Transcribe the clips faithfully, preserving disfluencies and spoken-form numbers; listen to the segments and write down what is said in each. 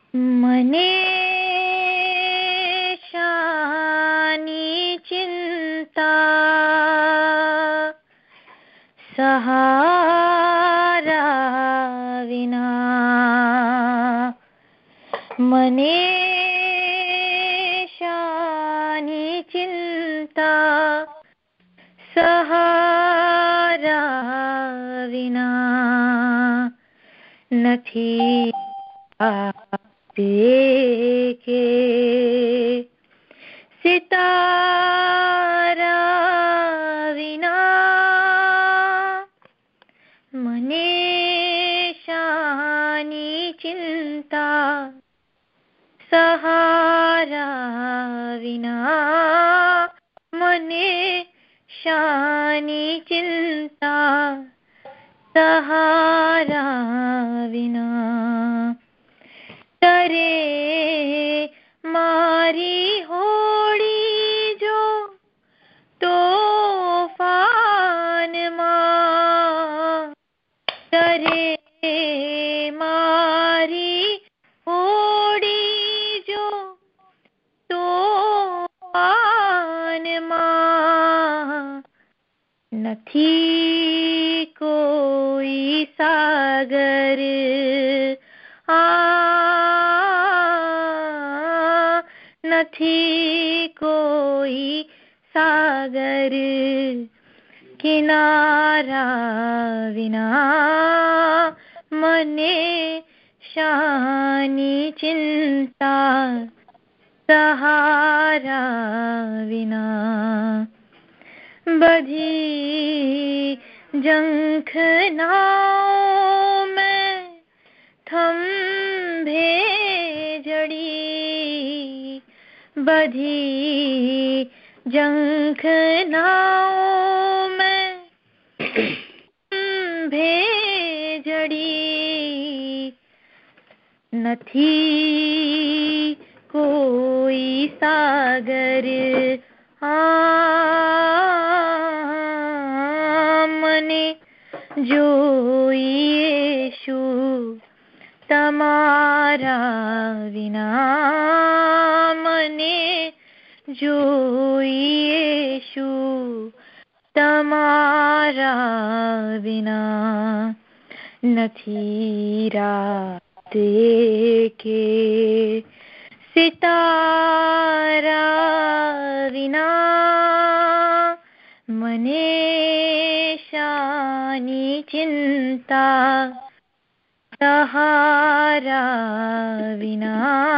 मने शानी चिंता सहारा विना मने शानी चिंता सहारा विना નથી के सितारा विना मने शानी चिंता सहारा विना मने शानी चिंता सहारा विना तरे मारी होड़ी जो तोफान मां तरे मारी होड़ी जो तोफान मां નથી कोई सागर आ નથી कोई सागर किनारा विना मने शानी चिंता सहारा विना बधी जंखनाओं में थंभे जड़ी बधी जंखनाओं में थंभे जड़ी નથી कोई सागर आ मने जोईशु तमारा विना मने जोईशु तमारा विना નથી रात के सितारा विना मने शानी चिंता सहारा विना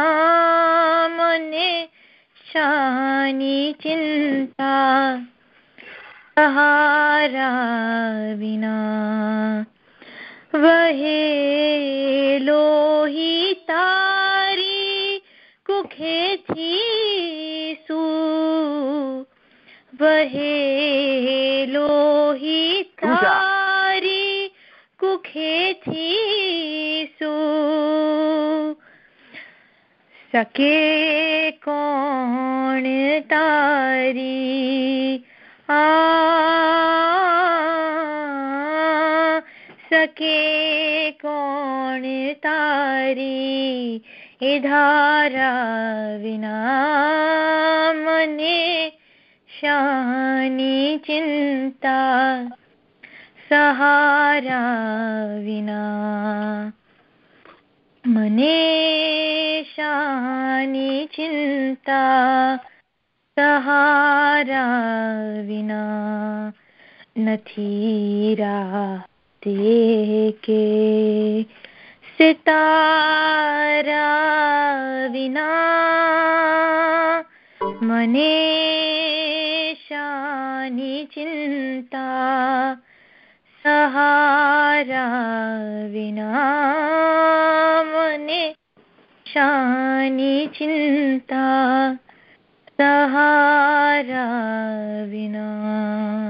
मने शानी चिंता सहारा विना वहे लोही तारी कुखे थी सू वहे लोही तारी कुखे थी सू सके कौन तारी आ सके कौन तारी ए धारा विना मने शानी चिंता सहारा विना मने शानी चिंता सहारा विना નથી राते के सितारा विना मने शानी चिंता सहारा विना मने शानी चिंता सहारा विना